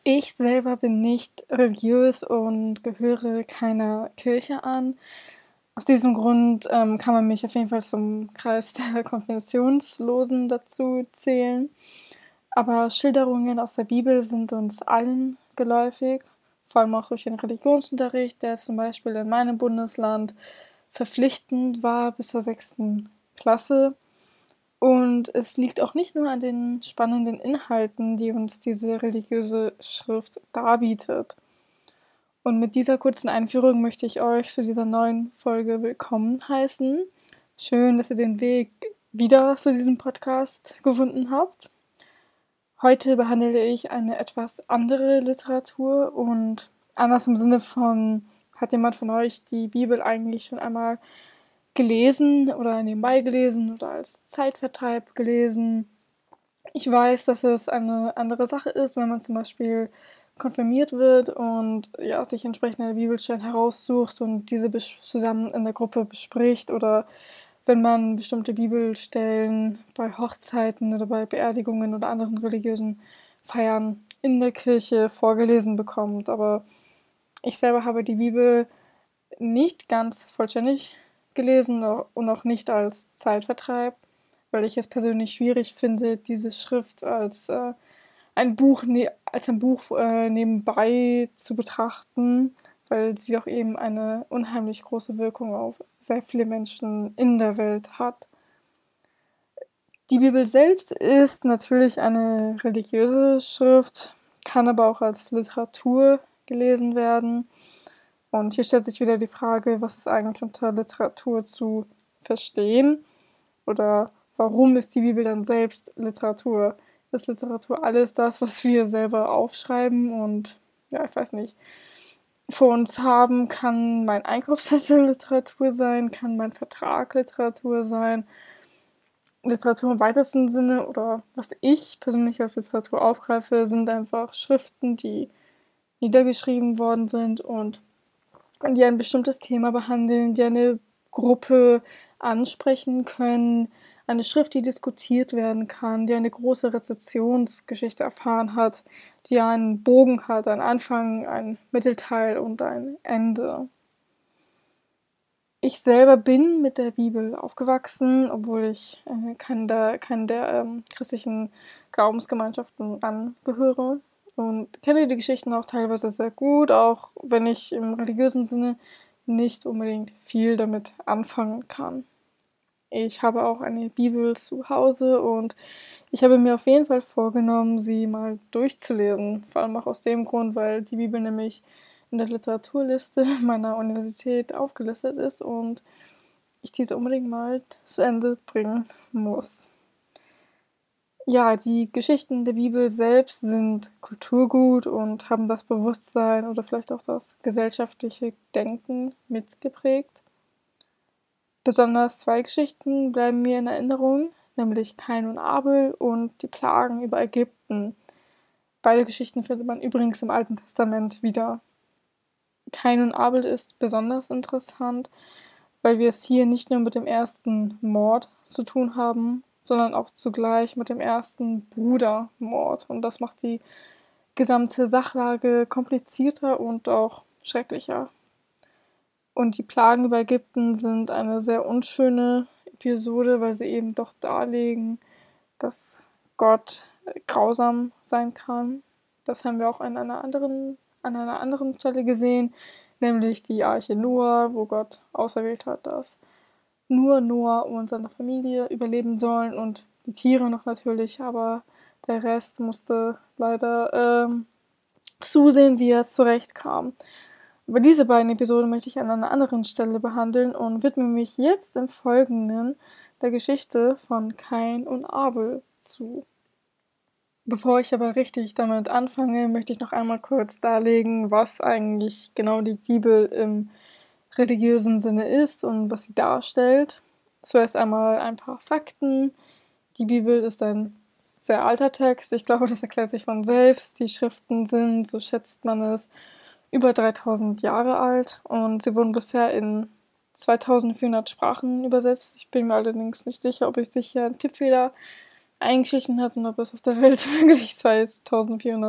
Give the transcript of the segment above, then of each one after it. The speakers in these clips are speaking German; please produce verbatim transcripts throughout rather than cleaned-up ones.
Ich selber bin nicht religiös und gehöre keiner Kirche an. Aus diesem Grund ähm, kann man mich auf jeden Fall zum Kreis der Konfessionslosen dazu zählen. Aber Schilderungen aus der Bibel sind uns allen geläufig, vor allem auch durch den Religionsunterricht, der zum Beispiel in meinem Bundesland verpflichtend war bis zur sechsten Klasse. Und es liegt auch nicht nur an den spannenden Inhalten, die uns diese religiöse Schrift darbietet. Und mit dieser kurzen Einführung möchte ich euch zu dieser neuen Folge willkommen heißen. Schön, dass ihr den Weg wieder zu diesem Podcast gefunden habt. Heute behandle ich eine etwas andere Literatur und anders im Sinne von, hat jemand von euch die Bibel eigentlich schon einmal gelesen oder nebenbei gelesen oder als Zeitvertreib gelesen. Ich weiß, dass es eine andere Sache ist, wenn man zum Beispiel konfirmiert wird und ja, sich entsprechende Bibelstellen heraussucht und diese bes- zusammen in der Gruppe bespricht oder wenn man bestimmte Bibelstellen bei Hochzeiten oder bei Beerdigungen oder anderen religiösen Feiern in der Kirche vorgelesen bekommt. Aber ich selber habe die Bibel nicht ganz vollständig gelesen und auch nicht als Zeitvertreib, weil ich es persönlich schwierig finde, diese Schrift als äh, ein Buch ne- als ein Buch äh, nebenbei zu betrachten, weil sie auch eben eine unheimlich große Wirkung auf sehr viele Menschen in der Welt hat. Die Bibel selbst ist natürlich eine religiöse Schrift, kann aber auch als Literatur gelesen werden. Und hier stellt sich wieder die Frage, was ist eigentlich unter Literatur zu verstehen? Oder warum ist die Bibel dann selbst Literatur? Ist Literatur alles das, was wir selber aufschreiben und, ja, ich weiß nicht, vor uns haben? Kann mein Einkaufszettel Literatur sein? Kann mein Vertrag Literatur sein? Literatur im weitesten Sinne oder was ich persönlich als Literatur aufgreife, sind einfach Schriften, die niedergeschrieben worden sind und die ein bestimmtes Thema behandeln, die eine Gruppe ansprechen können, eine Schrift, die diskutiert werden kann, die eine große Rezeptionsgeschichte erfahren hat, die einen Bogen hat, einen Anfang, ein Mittelteil und ein Ende. Ich selber bin mit der Bibel aufgewachsen, obwohl ich äh, keinen der, keinen der ähm, christlichen Glaubensgemeinschaften angehöre und kenne die Geschichten auch teilweise sehr gut, auch wenn ich im religiösen Sinne nicht unbedingt viel damit anfangen kann. Ich habe auch eine Bibel zu Hause und ich habe mir auf jeden Fall vorgenommen, sie mal durchzulesen. Vor allem auch aus dem Grund, weil die Bibel nämlich in der Literaturliste meiner Universität aufgelistet ist und ich diese unbedingt mal zu Ende bringen muss. Ja, die Geschichten der Bibel selbst sind Kulturgut und haben das Bewusstsein oder vielleicht auch das gesellschaftliche Denken mitgeprägt. Besonders zwei Geschichten bleiben mir in Erinnerung, nämlich Kain und Abel und die Plagen über Ägypten. Beide Geschichten findet man übrigens im Alten Testament wieder. Kain und Abel ist besonders interessant, weil wir es hier nicht nur mit dem ersten Mord zu tun haben, sondern auch zugleich mit dem ersten Brudermord. Und das macht die gesamte Sachlage komplizierter und auch schrecklicher. Und die Plagen über Ägypten sind eine sehr unschöne Episode, weil sie eben doch darlegen, dass Gott grausam sein kann. Das haben wir auch an einer anderen, an einer anderen Stelle gesehen, nämlich die Arche Noah, wo Gott auserwählt hat, dass nur Noah und seine Familie überleben sollen und die Tiere noch natürlich, aber der Rest musste leider ähm, zusehen, wie er zurechtkam. Aber diese beiden Episoden möchte ich an einer anderen Stelle behandeln und widme mich jetzt im Folgenden der Geschichte von Kain und Abel zu. Bevor ich aber richtig damit anfange, möchte ich noch einmal kurz darlegen, was eigentlich genau die Bibel im religiösen Sinne ist und was sie darstellt. Zuerst einmal ein paar Fakten. Die Bibel ist ein sehr alter Text. Ich glaube, das erklärt sich von selbst. Die Schriften sind, so schätzt man es, über dreitausend Jahre alt und sie wurden bisher in zweitausendvierhundert Sprachen übersetzt. Ich bin mir allerdings nicht sicher, ob ich sich hier einen Tippfehler eingeschlichen hat und ob es auf der Welt wirklich zweitausendvierhundert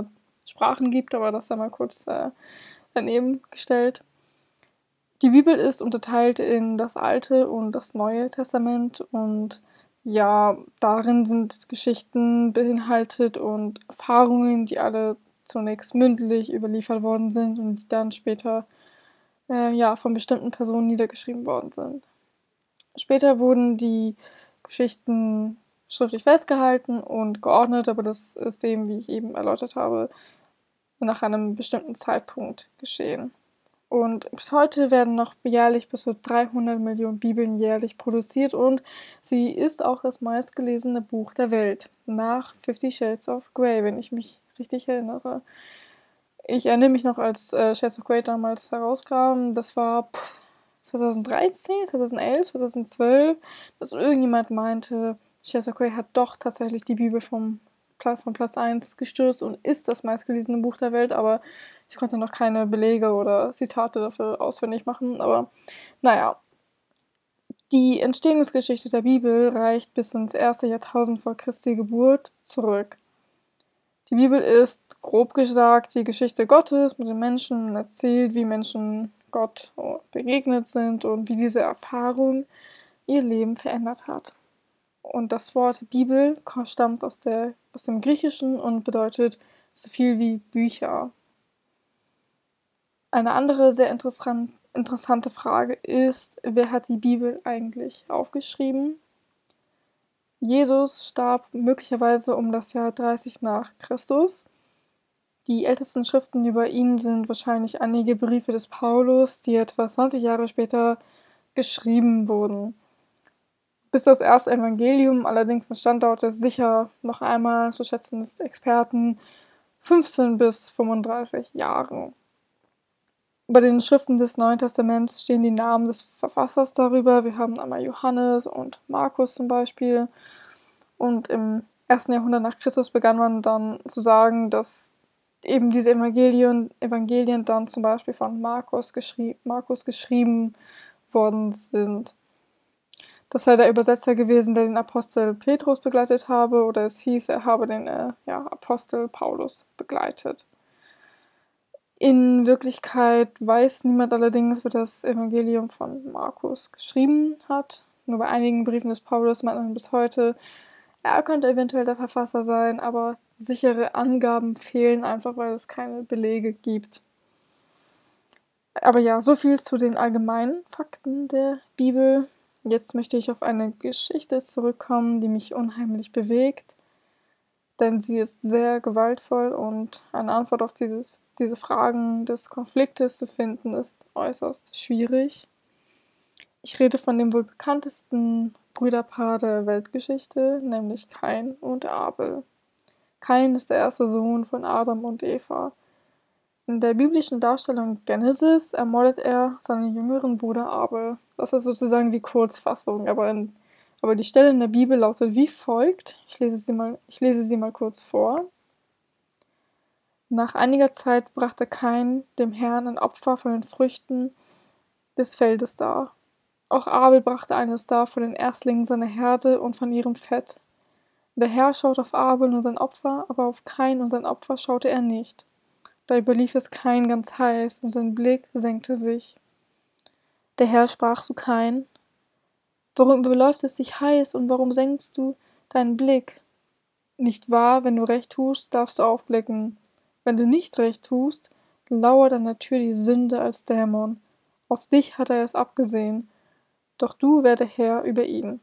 Sprachen gibt, aber das einmal kurz äh, daneben gestellt. Die Bibel ist unterteilt in das Alte und das Neue Testament und ja, darin sind Geschichten beinhaltet und Erfahrungen, die alle zunächst mündlich überliefert worden sind und die dann später äh, ja, von bestimmten Personen niedergeschrieben worden sind. Später wurden die Geschichten schriftlich festgehalten und geordnet, aber das ist eben, wie ich eben erläutert habe, nach einem bestimmten Zeitpunkt geschehen. Und bis heute werden noch jährlich bis zu dreihundert Millionen Bibeln jährlich produziert und sie ist auch das meistgelesene Buch der Welt, nach Fifty Shades of Grey, wenn ich mich richtig erinnere. Ich erinnere mich noch, als äh, Shades of Grey damals herauskam, das war pff, zwanzig dreizehn, zwanzig elf, zwanzig zwölf, dass irgendjemand meinte, Shades of Grey hat doch tatsächlich die Bibel vom, von Platz eins gestürzt und ist das meistgelesene Buch der Welt, aber ich konnte noch keine Belege oder Zitate dafür ausfindig machen, aber naja. Die Entstehungsgeschichte der Bibel reicht bis ins erste Jahrtausend vor Christi Geburt zurück. Die Bibel ist, grob gesagt, die Geschichte Gottes mit den Menschen und erzählt, wie Menschen Gott begegnet sind und wie diese Erfahrung ihr Leben verändert hat. Und das Wort Bibel stammt aus, der, aus dem Griechischen und bedeutet so viel wie Bücher. Eine andere sehr interessant, interessante Frage ist, wer hat die Bibel eigentlich aufgeschrieben? Jesus starb möglicherweise um das Jahr dreißig nach Christus. Die ältesten Schriften über ihn sind wahrscheinlich einige Briefe des Paulus, die etwa zwanzig Jahre später geschrieben wurden. Bis das erste Evangelium allerdings entstand, dauerte es sicher noch einmal, so schätzen es Experten, fünfzehn bis fünfunddreißig Jahre. Bei den Schriften des Neuen Testaments stehen die Namen des Verfassers darüber. Wir haben einmal Johannes und Markus zum Beispiel. Und im ersten Jahrhundert nach Christus begann man dann zu sagen, dass eben diese Evangelien, Evangelien dann zum Beispiel von Markus, geschrie- Markus geschrieben worden sind. Das sei der Übersetzer gewesen, der den Apostel Petrus begleitet habe, oder es hieß, er habe den äh, ja, Apostel Paulus begleitet. In Wirklichkeit weiß niemand allerdings, wer das Evangelium von Markus geschrieben hat. Nur bei einigen Briefen des Paulus meint man bis heute, er könnte eventuell der Verfasser sein, aber sichere Angaben fehlen einfach, weil es keine Belege gibt. Aber ja, so viel zu den allgemeinen Fakten der Bibel. Jetzt möchte ich auf eine Geschichte zurückkommen, die mich unheimlich bewegt, denn sie ist sehr gewaltvoll und eine Antwort auf dieses, diese Fragen des Konfliktes zu finden, ist äußerst schwierig. Ich rede von dem wohl bekanntesten Brüderpaar der Weltgeschichte, nämlich Kain und Abel. Kain ist der erste Sohn von Adam und Eva. In der biblischen Darstellung Genesis ermordet er seinen jüngeren Bruder Abel. Das ist sozusagen die Kurzfassung, aber, in, aber die Stelle in der Bibel lautet wie folgt. Ich lese sie mal, ich lese sie mal kurz vor. Nach einiger Zeit brachte Kain dem Herrn ein Opfer von den Früchten des Feldes dar. Auch Abel brachte eines dar von den Erstlingen seiner Herde und von ihrem Fett. Der Herr schaute auf Abel und sein Opfer, aber auf Kain und sein Opfer schaute er nicht. Da überlief es Kain ganz heiß, und sein Blick senkte sich. Der Herr sprach zu Kain: Warum überläuft es dich heiß, und warum senkst du deinen Blick? Nicht wahr, wenn du recht tust, darfst du aufblicken. Wenn du nicht recht tust, lauert an der Tür die Sünde als Dämon. Auf dich hat er es abgesehen, doch du werde Herr über ihn.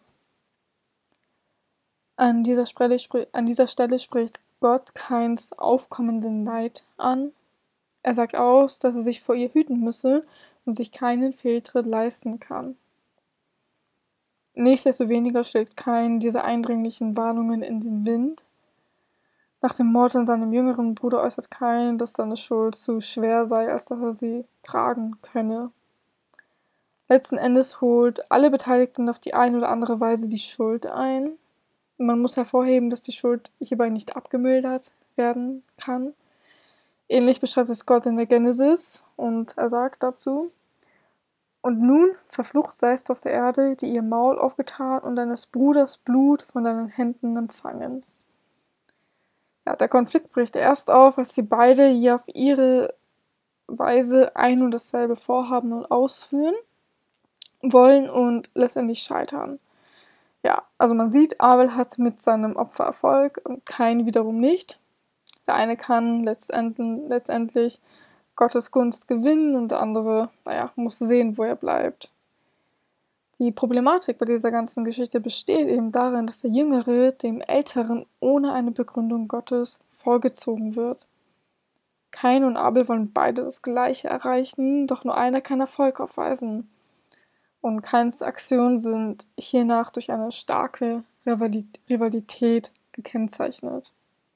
An dieser Stelle, an dieser Stelle spricht Gott Kains aufkommenden Neid an. Er sagt aus, dass er sich vor ihr hüten müsse und sich keinen Fehltritt leisten kann. Nichtsdestoweniger schlägt Kain diese eindringlichen Warnungen in den Wind. Nach dem Mord an seinem jüngeren Bruder äußert Kain, dass seine Schuld zu schwer sei, als dass er sie tragen könne. Letzten Endes holt alle Beteiligten auf die eine oder andere Weise die Schuld ein. Man muss hervorheben, dass die Schuld hierbei nicht abgemildert werden kann. Ähnlich beschreibt es Gott in der Genesis und er sagt dazu: Und nun, verflucht seist du auf der Erde, die ihr Maul aufgetan und deines Bruders Blut von deinen Händen empfangen. Ja, der Konflikt bricht erst auf, als sie beide hier auf ihre Weise ein und dasselbe vorhaben und ausführen wollen und letztendlich scheitern. Ja, also man sieht, Abel hat mit seinem Opfer Erfolg und Kain wiederum nicht. Der eine kann letztendlich, letztendlich Gottes Gunst gewinnen und der andere, naja, muss sehen, wo er bleibt. Die Problematik bei dieser ganzen Geschichte besteht eben darin, dass der Jüngere dem Älteren ohne eine Begründung Gottes vorgezogen wird. Kain und Abel wollen beide das Gleiche erreichen, doch nur einer kann Erfolg aufweisen. Und Kains Aktionen sind hiernach durch eine starke Rivalität gekennzeichnet.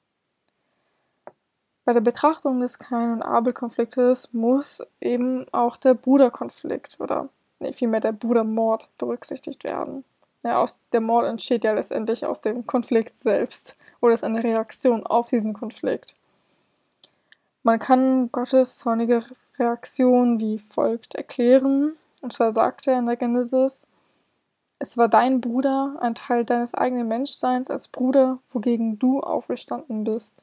Bei der Betrachtung des Kain- und Abel-Konfliktes muss eben auch der Bruderkonflikt oder nee, vielmehr der Brudermord berücksichtigt werden. Ja, aus, der Mord entsteht ja letztendlich aus dem Konflikt selbst oder ist eine Reaktion auf diesen Konflikt. Man kann Gottes zornige Reaktion wie folgt erklären. Und zwar sagt er in der Genesis: Es war dein Bruder, ein Teil deines eigenen Menschseins als Bruder, wogegen du aufgestanden bist.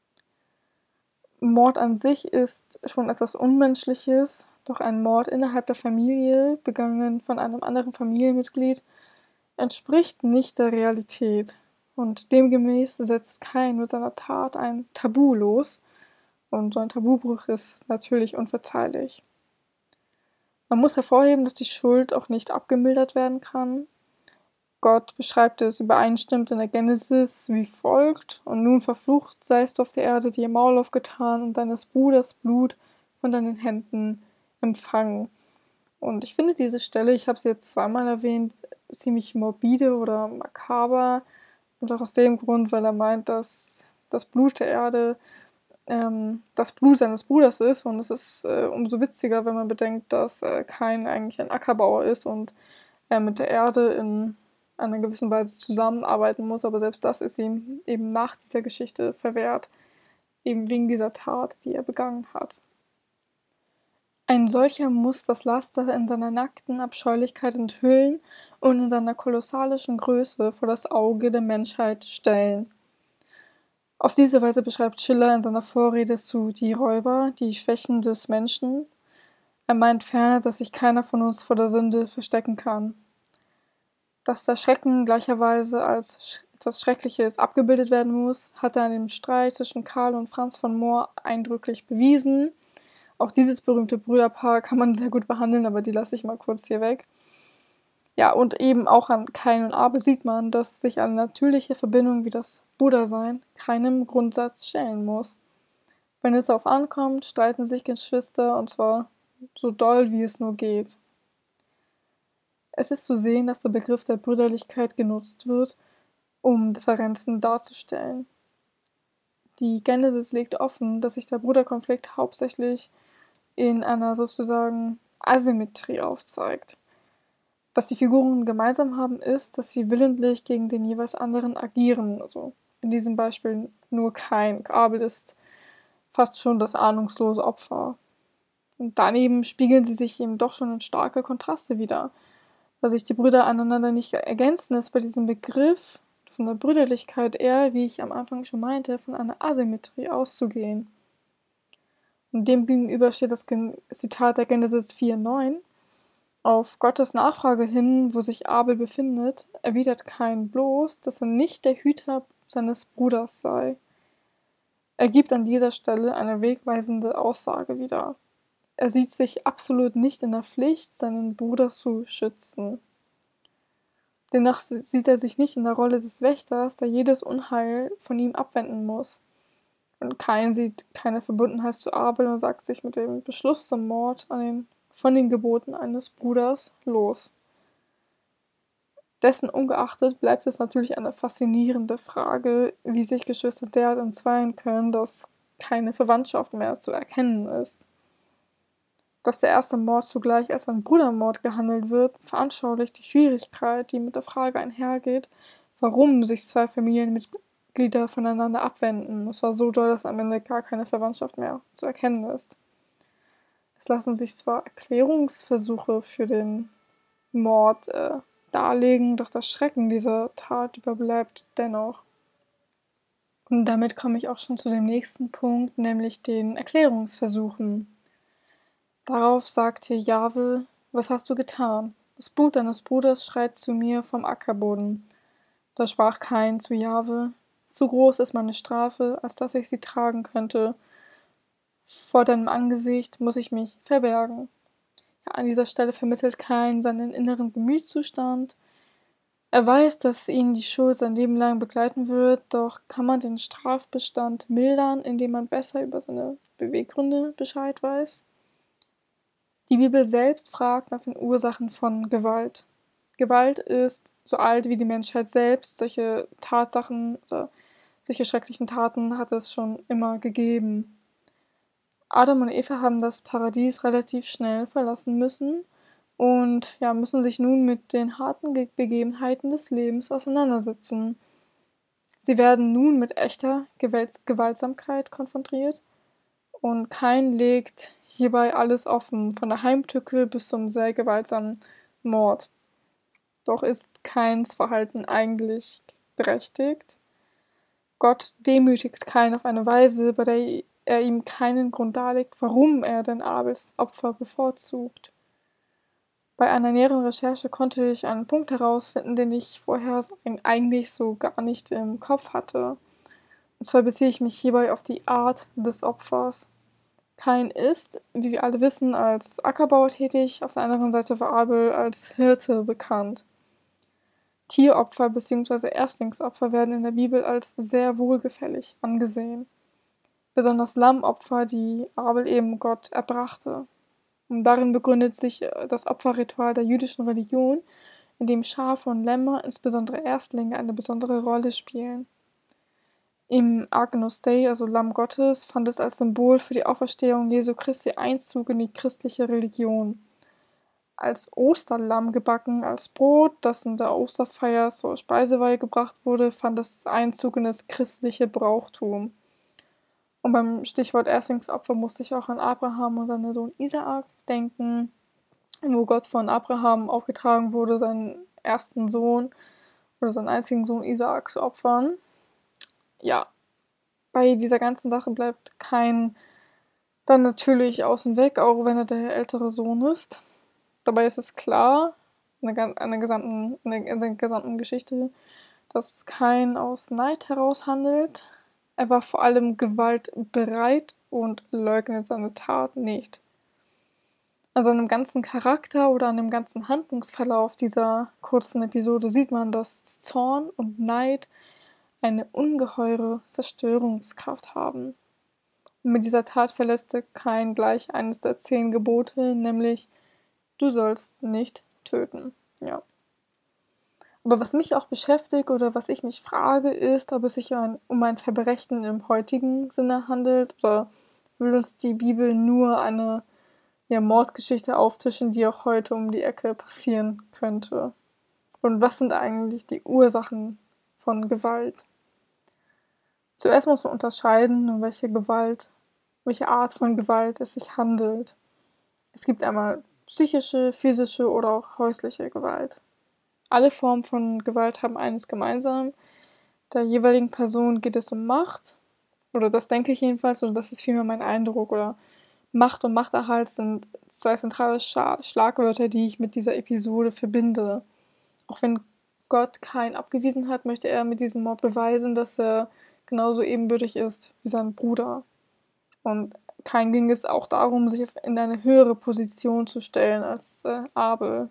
Mord an sich ist schon etwas Unmenschliches, doch ein Mord innerhalb der Familie, begangen von einem anderen Familienmitglied, entspricht nicht der Realität. Und demgemäß setzt Kain mit seiner Tat ein Tabu los. Und so ein Tabubruch ist natürlich unverzeihlich. Man muss hervorheben, dass die Schuld auch nicht abgemildert werden kann. Gott beschreibt es übereinstimmend in der Genesis wie folgt: Und nun verflucht seist du auf der Erde, die ihr Maul aufgetan und deines Bruders Blut von deinen Händen empfangen. Und ich finde diese Stelle, ich habe sie jetzt zweimal erwähnt, ziemlich morbide oder makaber. Und auch aus dem Grund, weil er meint, dass das Blut der Erde ähm, das Blut seines Bruders ist. Und es ist äh, umso witziger, wenn man bedenkt, dass äh, Kain eigentlich ein Ackerbauer ist und er mit der Erde in einer gewissen Weise zusammenarbeiten muss, aber selbst das ist ihm eben nach dieser Geschichte verwehrt, eben wegen dieser Tat, die er begangen hat. Ein solcher muss das Laster in seiner nackten Abscheulichkeit enthüllen und in seiner kolossalischen Größe vor das Auge der Menschheit stellen. Auf diese Weise beschreibt Schiller in seiner Vorrede zu Die Räuber die Schwächen des Menschen. Er meint ferner, dass sich keiner von uns vor der Sünde verstecken kann. Dass der Schrecken gleicherweise als etwas Schreckliches abgebildet werden muss, hat er an dem Streit zwischen Karl und Franz von Moor eindrücklich bewiesen. Auch dieses berühmte Brüderpaar kann man sehr gut behandeln, aber die lasse ich mal kurz hier weg. Ja, und eben auch an Kain und Abel sieht man, dass sich eine natürliche Verbindung wie das Brudersein keinem Grundsatz stellen muss. Wenn es darauf ankommt, streiten sich Geschwister, und zwar so doll, wie es nur geht. Es ist zu sehen, dass der Begriff der Brüderlichkeit genutzt wird, um Differenzen darzustellen. Die Genesis legt offen, dass sich der Bruderkonflikt hauptsächlich in einer sozusagen Asymmetrie aufzeigt. Was die Figuren gemeinsam haben, ist, dass sie willentlich gegen den jeweils anderen agieren. Also in diesem Beispiel nur Kain. Abel ist fast schon das ahnungslose Opfer. Und daneben spiegeln sie sich eben doch schon in starke Kontraste wider. Da sich die Brüder aneinander nicht ergänzen, ist bei diesem Begriff von der Brüderlichkeit eher, wie ich am Anfang schon meinte, von einer Asymmetrie auszugehen. Und demgegenüber steht das Zitat der Genesis vier neun. Auf Gottes Nachfrage hin, wo sich Abel befindet, erwidert Kain bloß, dass er nicht der Hüter seines Bruders sei. Er gibt an dieser Stelle eine wegweisende Aussage wieder. Er sieht sich absolut nicht in der Pflicht, seinen Bruder zu schützen. Demnach sieht er sich nicht in der Rolle des Wächters, der jedes Unheil von ihm abwenden muss. Und Kain sieht keine Verbundenheit zu Abel und sagt sich mit dem Beschluss zum Mord an den, von den Geboten eines Bruders los. Dessen ungeachtet bleibt es natürlich eine faszinierende Frage, wie sich Geschwister derart entzweien können, dass keine Verwandtschaft mehr zu erkennen ist. Dass der erste Mord zugleich als ein Brudermord gehandelt wird, veranschaulicht die Schwierigkeit, die mit der Frage einhergeht, warum sich zwei Familienmitglieder voneinander abwenden. Es war so doll, dass am Ende gar keine Verwandtschaft mehr zu erkennen ist. Es lassen sich zwar Erklärungsversuche für den Mord äh, darlegen, doch das Schrecken dieser Tat überbleibt dennoch. Und damit komme ich auch schon zu dem nächsten Punkt, nämlich den Erklärungsversuchen. Darauf sagte Jahwe: Was hast du getan? Das Blut deines Bruders schreit zu mir vom Ackerboden. Da sprach Kain zu Jahwe: Zu groß ist meine Strafe, als dass ich sie tragen könnte. Vor deinem Angesicht muss ich mich verbergen. Ja, an dieser Stelle vermittelt Kain seinen inneren Gemütszustand. Er weiß, dass ihn die Schuld sein Leben lang begleiten wird, doch kann man den Strafbestand mildern, indem man besser über seine Beweggründe Bescheid weiß? Die Bibel selbst fragt nach den Ursachen von Gewalt. Gewalt ist so alt wie die Menschheit selbst. Solche Tatsachen oder solche schrecklichen Taten hat es schon immer gegeben. Adam und Eva haben das Paradies relativ schnell verlassen müssen und ja, müssen sich nun mit den harten Begebenheiten des Lebens auseinandersetzen. Sie werden nun mit echter Gewaltsamkeit konfrontiert und Kain legt hierbei alles offen, von der Heimtücke bis zum sehr gewaltsamen Mord. Doch ist Kains Verhalten eigentlich berechtigt? Gott demütigt Kain auf eine Weise, bei der er ihm keinen Grund darlegt, warum er denn Abels Opfer bevorzugt. Bei einer näheren Recherche konnte ich einen Punkt herausfinden, den ich vorher eigentlich so gar nicht im Kopf hatte. Und zwar beziehe ich mich hierbei auf die Art des Opfers. Kain ist, wie wir alle wissen, als Ackerbauer tätig, auf der anderen Seite war Abel als Hirte bekannt. Tieropfer bzw. Erstlingsopfer werden in der Bibel als sehr wohlgefällig angesehen. Besonders Lammopfer, die Abel eben Gott erbrachte. Und darin begründet sich das Opferritual der jüdischen Religion, in dem Schafe und Lämmer, insbesondere Erstlinge, eine besondere Rolle spielen. Im Agnus Dei, also Lamm Gottes, fand es als Symbol für die Auferstehung Jesu Christi Einzug in die christliche Religion. Als Osterlamm gebacken, als Brot, das in der Osterfeier zur Speiseweihe gebracht wurde, fand es Einzug in das christliche Brauchtum. Und beim Stichwort Erstlingsopfer musste ich auch an Abraham und seinen Sohn Isaak denken, wo Gott von Abraham aufgetragen wurde, seinen ersten Sohn oder seinen einzigen Sohn Isaak zu opfern. Ja, bei dieser ganzen Sache bleibt Kain dann natürlich außen weg, auch wenn er der ältere Sohn ist. Dabei ist es klar, in der, in der, gesamten, in der, in der gesamten Geschichte, dass Kain aus Neid heraus handelt. Er war vor allem gewaltbereit und leugnet seine Tat nicht. An seinem ganzen Charakter oder an dem ganzen Handlungsverlauf dieser kurzen Episode sieht man, dass Zorn und Neid eine ungeheure Zerstörungskraft haben. Und mit dieser Tat verletzte Kain gleich eines der zehn Gebote, nämlich: Du sollst nicht töten. Ja. Aber was mich auch beschäftigt oder was ich mich frage, ist, ob es sich um ein Verbrechen im heutigen Sinne handelt oder will uns die Bibel nur eine ja, Mordgeschichte auftischen, die auch heute um die Ecke passieren könnte. Und was sind eigentlich die Ursachen von Gewalt? Zuerst muss man unterscheiden, um welche Gewalt, welche Art von Gewalt es sich handelt. Es gibt einmal psychische, physische oder auch häusliche Gewalt. Alle Formen von Gewalt haben eines gemeinsam: Der jeweiligen Person geht es um Macht, oder das denke ich jedenfalls, und das ist vielmehr mein Eindruck, oder Macht und Machterhalt sind zwei zentrale Scha- Schlagwörter, die ich mit dieser Episode verbinde. Auch wenn Gott Kain abgewiesen hat, möchte er mit diesem Mord beweisen, dass er genauso ebenbürtig ist wie sein Bruder. Und Kain ging es auch darum, sich in eine höhere Position zu stellen als äh, Abel.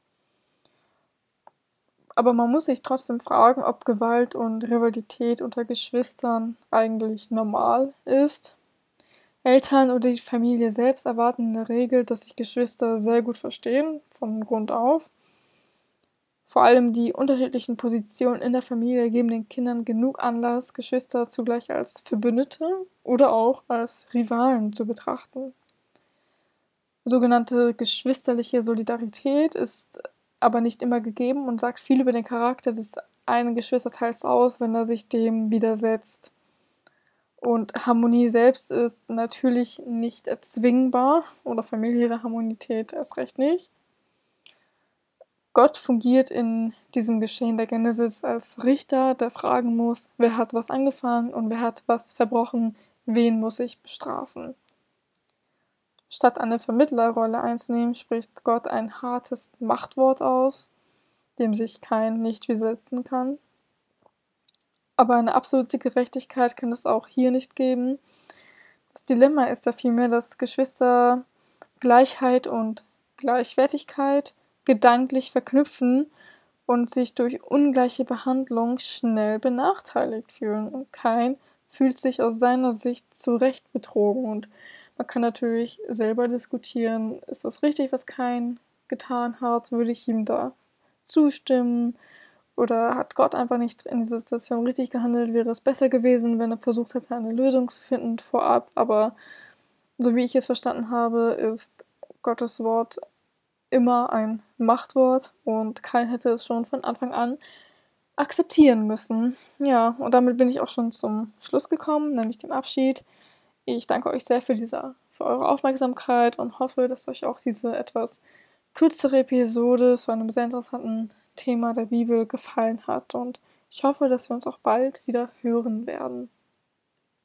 Aber man muss sich trotzdem fragen, ob Gewalt und Rivalität unter Geschwistern eigentlich normal ist. Eltern oder die Familie selbst erwarten in der Regel, dass sich Geschwister sehr gut verstehen, von Grund auf. Vor allem die unterschiedlichen Positionen in der Familie geben den Kindern genug Anlass, Geschwister zugleich als Verbündete oder auch als Rivalen zu betrachten. Sogenannte geschwisterliche Solidarität ist aber nicht immer gegeben und sagt viel über den Charakter des einen Geschwisterteils aus, wenn er sich dem widersetzt. Und Harmonie selbst ist natürlich nicht erzwingbar oder familiäre Harmonität erst recht nicht. Gott fungiert in diesem Geschehen der Genesis als Richter, der fragen muss, wer hat was angefangen und wer hat was verbrochen, wen muss ich bestrafen. Statt eine Vermittlerrolle einzunehmen, spricht Gott ein hartes Machtwort aus, dem sich kein nicht widersetzen kann. Aber eine absolute Gerechtigkeit kann es auch hier nicht geben. Das Dilemma ist da vielmehr, dass Geschwister Gleichheit und Gleichwertigkeit gedanklich verknüpfen und sich durch ungleiche Behandlung schnell benachteiligt fühlen. Und kein fühlt sich aus seiner Sicht zu Recht betrogen. Und man kann natürlich selber diskutieren, ist das richtig, was Kain getan hat? Würde ich ihm da zustimmen? Oder hat Gott einfach nicht in dieser Situation richtig gehandelt? Wäre es besser gewesen, wenn er versucht hätte, eine Lösung zu finden vorab? Aber so wie ich es verstanden habe, ist Gottes Wort immer ein Machtwort und Kain hätte es schon von Anfang an akzeptieren müssen. Ja, und damit bin ich auch schon zum Schluss gekommen, nämlich dem Abschied. Ich danke euch sehr für, diese, für eure Aufmerksamkeit und hoffe, dass euch auch diese etwas kürzere Episode zu einem sehr interessanten Thema der Bibel gefallen hat. Und ich hoffe, dass wir uns auch bald wieder hören werden.